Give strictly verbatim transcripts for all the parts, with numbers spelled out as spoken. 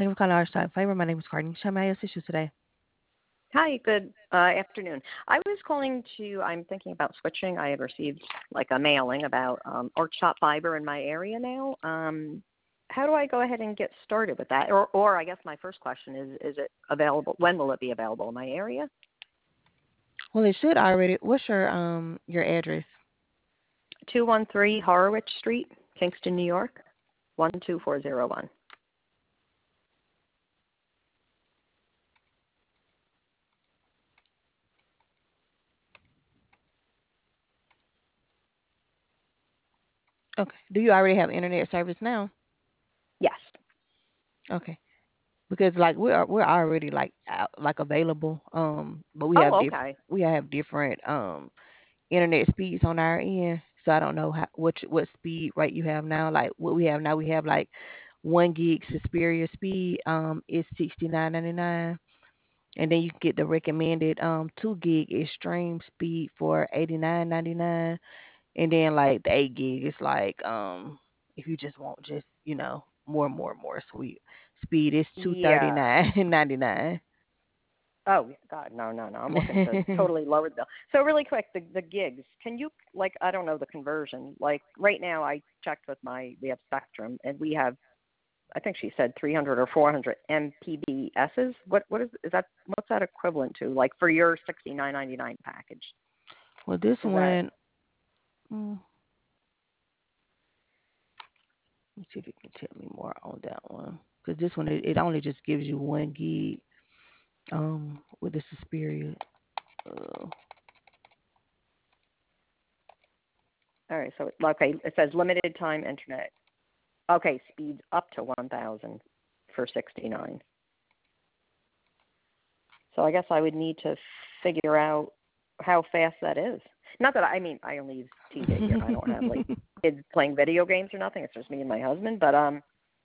Thank you for calling our side favor. My name is Courtney. How may I assist you today? Hi, good uh, afternoon. I was calling to, I'm thinking about switching. I had received like a mailing about um, Arch Shop Fiber in my area now. Um, how do I go ahead and get started with that? Or, or I guess my first question is, is it available? When will it be available in my area? Well, it should already. What's your um your address? two one three Horowitz Street, Kingston, New York, one two four zero one. Okay. Do you already have internet service now? Yes. Okay. Because like we're we're already like out, like available. Um, but we have Oh, different okay. we have different um internet speeds on our end. So I don't know how what what speed rate you have now. Like what we have now, we have like one gig Superior speed. Um, is sixty nine ninety nine. And then you can get the recommended um two gig extreme speed for eighty nine ninety nine, and then like the eight gig is like um if you just want just you know more and more and more sweet speed is two thirty Yeah. nine ninety nine. Oh God, no, no, no! I'm looking to totally lower the bill. So really quick, the the gigs. Can you like I don't know the conversion. Like right now, I checked with my we have Spectrum, and we have I think she said three hundred or four hundred M P B S's. What what is is that? What's that equivalent to? Like for your sixty nine ninety nine package? Well, this Is that one, mm, let me see if you can tell me more on that one. Because this one, it, it only just gives you one gig um with the Superior. Uh, all right? So okay, it says limited time internet. Okay, speeds up to one thousand for sixty nine. So I guess I would need to figure out how fast that is. Not that I, I mean I only use T V here. I don't have like kids playing video games or nothing. It's just me and my husband. But um,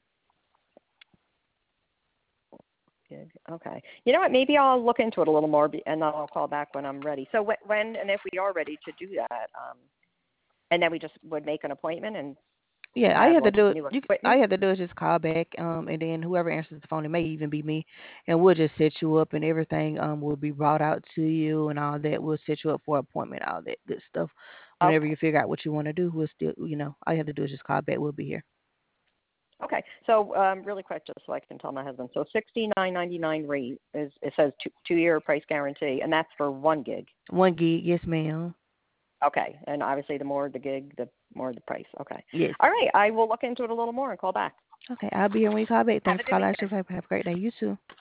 okay. You know what? Maybe I'll look into it a little more, and then I'll call back when I'm ready. So wh- when and if we are ready to do that, um, and then we just would make an appointment and Yeah, all you have have to like do new you can, all equipment. you have to do is just call back, um, and then whoever answers the phone, it may even be me, and we'll just set you up, and everything um will be brought out to you and all that. We'll set you up for an appointment, all that good stuff. Whenever Okay. you figure out what you want to do, we'll still, you know, all you have to do is just call back. We'll be here. Okay. So um, really quick, just so I can tell my husband. So sixty nine ninety nine rate is it says two two year price guarantee, and that's for one gig. One gig, yes, ma'am. Okay. And obviously, the more the gig, the more the price. Okay. Yes. All right. I will look into it a little more and call back. Okay, I'll be here when you call back. Have Thanks a for good calling. weekend. Have a great day. You too.